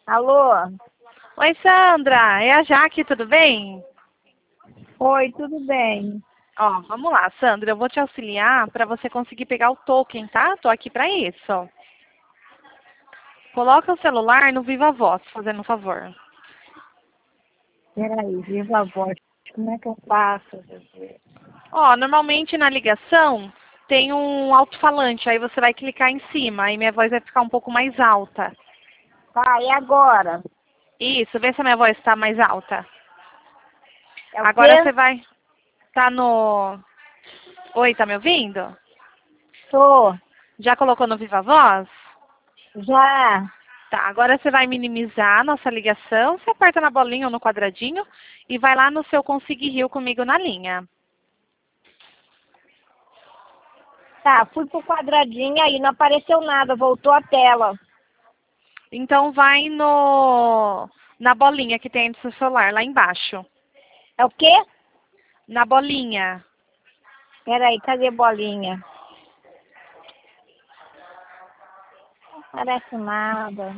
Alô? Oi, Sandra, é a Jaque, tudo bem? Oi, tudo bem? Ó, vamos lá, Sandra, eu vou te auxiliar para você conseguir pegar o token, tá? Tô aqui para isso. Coloca o celular no Viva Voz, fazendo um favor. Peraí, viva a voz. Como é que eu faço? Ó, normalmente na ligação tem um alto-falante, aí você vai clicar em cima, aí minha voz vai ficar um pouco mais alta. Tá, e agora? Isso, vê se a minha voz está mais alta. É o Agora quê? você vai... Tá no... Oi, tá me ouvindo? Tô. Já colocou no Viva Voz? Já. Tá, agora você vai minimizar a nossa ligação, você aperta na bolinha ou no quadradinho e vai lá no seu Conseguir Rio comigo na linha. Tá, fui pro quadradinho aí, não apareceu nada, voltou a tela. Então vai na bolinha que tem no seu celular, lá embaixo. É o quê? Na bolinha. Peraí, cadê bolinha? Não aparece nada.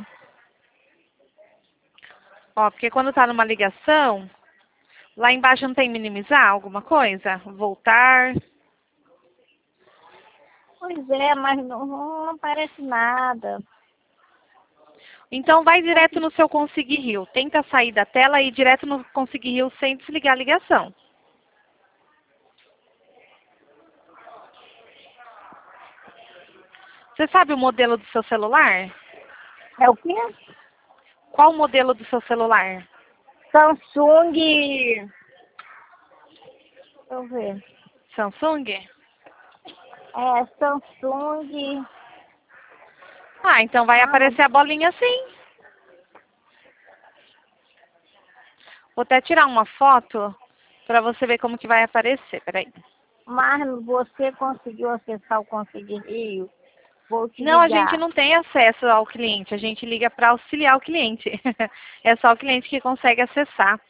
Ó, porque quando tá numa ligação, lá embaixo não tem minimizar alguma coisa? Voltar. Pois é, mas não aparece nada. Então vai direto no seu Conseguir Rio. Tenta sair da tela e ir direto no Conseguir Rio sem desligar a ligação. Você sabe o modelo do seu celular? É o quê? Qual o modelo do seu celular? Samsung. Deixa eu ver. Samsung? É Samsung. Ah, então vai aparecer a bolinha sim. Vou até tirar uma foto para você ver como que vai aparecer. Peraí. Mas você conseguiu acessar o Conseguir Rio? Vou te Não, a gente ligar. não tem acesso ao cliente. A gente liga para auxiliar o cliente. É só o cliente que consegue acessar.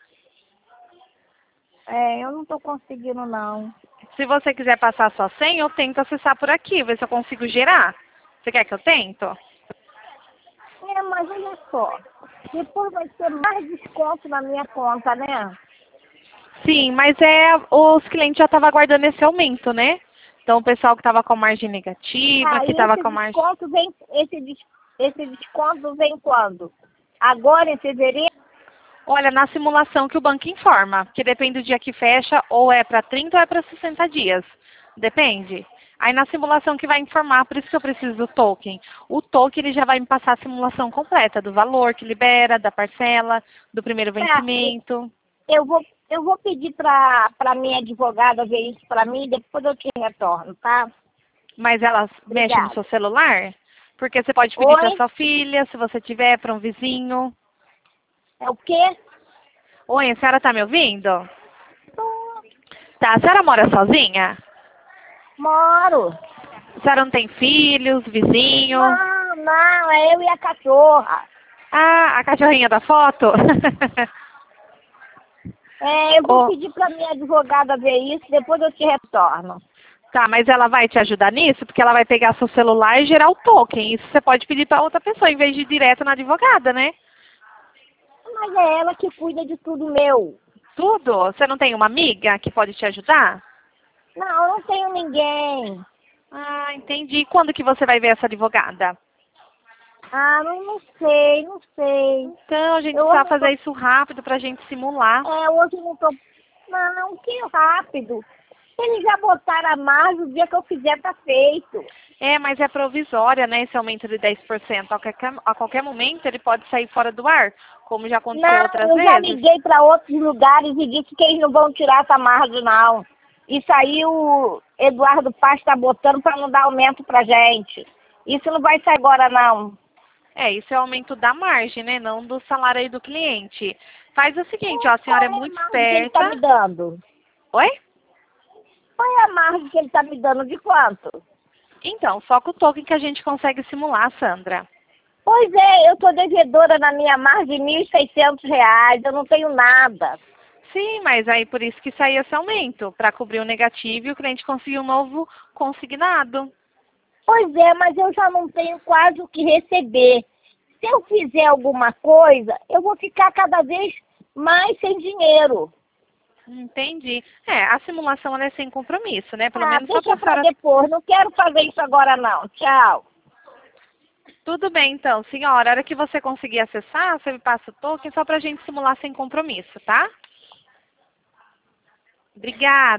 É, eu não estou conseguindo, não. Se você quiser passar a sua senha, eu tento acessar por aqui, ver se eu consigo gerar. Você quer que eu tento? É, mas olha só. Depois vai ter mais desconto na minha conta, né? Sim, mas os clientes já estavam aguardando esse aumento, né? Então o pessoal que estava com a margem negativa, que Aí estava com a margem... esse desconto vem quando? Agora em fevereiro? Olha, na simulação que o banco informa, que depende do dia que fecha, ou é para 30 ou é para 60 dias. Depende. Aí na simulação que vai informar, por isso que eu preciso do token. O token ele já vai me passar a simulação completa do valor que libera, da parcela, do primeiro Tá, vencimento. eu vou pedir para minha advogada ver isso para mim e depois eu te retorno, tá? Mas ela mexe no Obrigada. seu celular? Porque você pode pedir para Oi? sua filha, se você tiver, para um vizinho. É o quê? Oi, a senhora está me ouvindo? Tô. Tá, a senhora mora sozinha? Moro. A senhora não tem filhos, vizinho? Não, é eu e a cachorra. Ah, a cachorrinha da foto? É, eu vou Oh, pedir para minha advogada ver isso, depois eu te retorno. tá, mas ela vai te ajudar nisso? Porque ela vai pegar seu celular e gerar o token. Isso você pode pedir para outra pessoa, em vez de ir direto na advogada, né? Mas é ela que cuida de tudo meu. Tudo? Você não tem uma amiga que pode te ajudar? Não, eu não tenho ninguém. Ah, entendi. Quando que você vai ver essa advogada? Ah, não sei, não sei. Então, a gente Eu hoje precisa não tô. fazer isso rápido pra gente simular. Hoje eu não tô. Não, que rápido. Eles já botaram a margem, o dia que eu fizer tá feito. É, mas é provisória, né, esse aumento de 10%. A qualquer momento ele pode sair fora do ar, como já aconteceu Não, outras eu já vezes. liguei para outros lugares e disse que eles não vão tirar essa margem, não. Isso aí o Eduardo Paz está botando para não dar aumento pra gente. Isso não vai sair agora, não. É, isso é o aumento da margem, né, não do salário aí do cliente. Faz o seguinte, ó, a Qual senhora é é a muito margem que ele está me esperta. dando? Oi? Qual é a margem que ele está me dando? De quanto? Então, só com o token que a gente consegue simular, Sandra. Pois é, eu estou devedora na minha margem de R$ 1.600. Eu não tenho nada. Sim, mas aí por isso que saiu esse aumento, para cobrir o negativo e o cliente conseguir um novo consignado. Pois é, mas eu já não tenho quase o que receber. se eu fizer alguma coisa, eu vou ficar cada vez mais sem dinheiro. Entendi. A simulação ela é sem compromisso, né? Pelo menos só Deixa para pra depois, não quero fazer isso agora não. Tchau. Tudo bem, então, senhora. A hora que você conseguir acessar, você me passa o token só para a gente simular sem compromisso, tá? Obrigada.